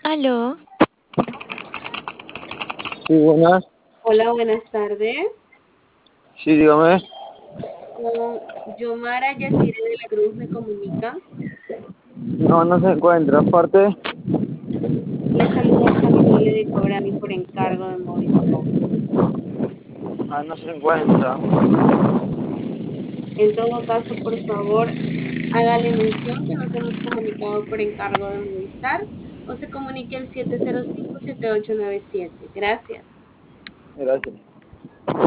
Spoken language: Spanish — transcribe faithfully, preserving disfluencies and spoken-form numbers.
Aló, Sí, buenas. Hola, buenas tardes. Sí, dígame. Con Yomara Yacire de la Cruz me comunica. No, no se encuentra. Aparte, Le saluda Camila de Cobrami por encargo de Movistar. ah, no se encuentra. En todo caso, por favor, hágale mención que nos hemos comunicado por encargo de Movistar o se comunique al siete cero cinco, siete ocho nueve siete. Gracias. Gracias.